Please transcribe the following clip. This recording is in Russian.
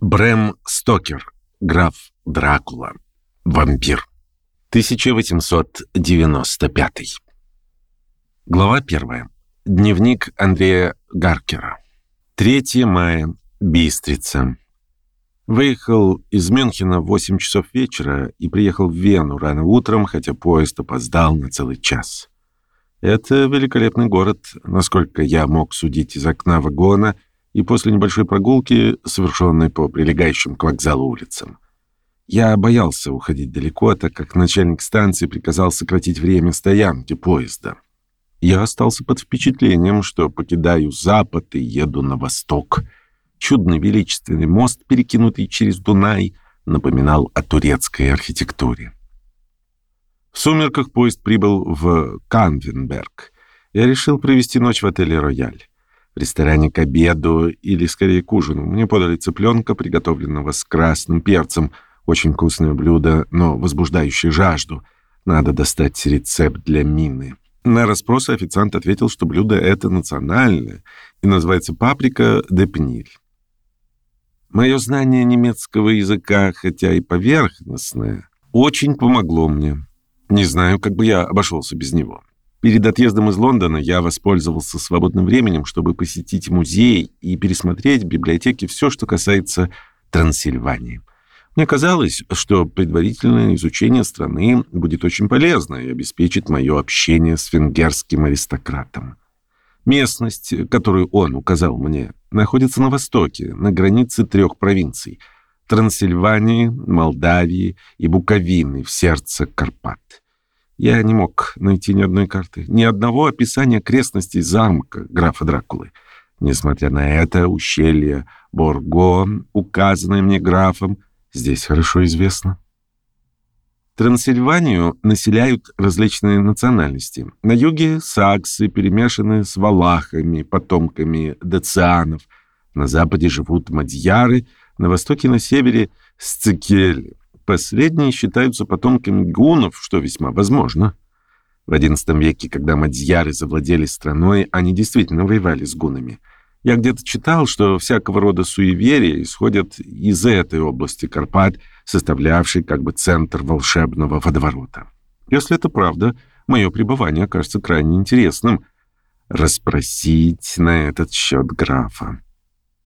Брэм Стокер. Граф Дракула. Вампир. 1895. Глава 1. Дневник Андрея Гаркера. 3 мая. Бистрица. Выехал из Мюнхена в 8 часов вечера и приехал в Вену рано утром, хотя поезд опоздал на целый час. Это великолепный город, насколько я мог судить из окна вагона и после небольшой прогулки, совершенной по прилегающим к вокзалу улицам. Я боялся уходить далеко, так как начальник станции приказал сократить время стоянки поезда. Я остался под впечатлением, что покидаю запад и еду на восток. Чудный величественный мост, перекинутый через Дунай, напоминал о турецкой архитектуре. В сумерках поезд прибыл в Канвенберг. Я решил провести ночь в отеле «Рояль». В ресторане к обеду, или скорее к ужину, мне подали цыпленка, приготовленного с красным перцем. Очень вкусное блюдо, но возбуждающее жажду. Надо достать рецепт для Мины. На расспросы официант ответил, что блюдо это национальное и называется паприка де пниль. Мое знание немецкого языка, хотя и поверхностное, очень помогло мне. Не знаю, как бы я обошелся без него. Перед отъездом из Лондона я воспользовался свободным временем, чтобы посетить музей и пересмотреть в библиотеке все, что касается Трансильвании. Мне казалось, что предварительное изучение страны будет очень полезно и обеспечит мое общение с венгерским аристократом. Местность, которую он указал мне, находится на востоке, на границе 3 провинций – Трансильвании, Молдавии и Буковины в сердце Карпат. Я не мог найти ни одной карты, ни одного описания окрестностей замка графа Дракулы. Несмотря на это, ущелье Борго, указанное мне графом, здесь хорошо известно. Трансильванию населяют различные национальности. На юге саксы перемешаны с валахами, потомками дацианов. На западе живут мадьяры, на востоке и на севере — сцикели. Последние считаются потомками гуннов, что весьма возможно. В XI веке, когда мадьяры завладели страной, они действительно воевали с гуннами. Я где-то читал, что всякого рода суеверия исходят из этой области Карпат, составлявшей как бы центр волшебного водоворота. Если это правда, мое пребывание окажется крайне интересным. Расспросить на этот счет графа.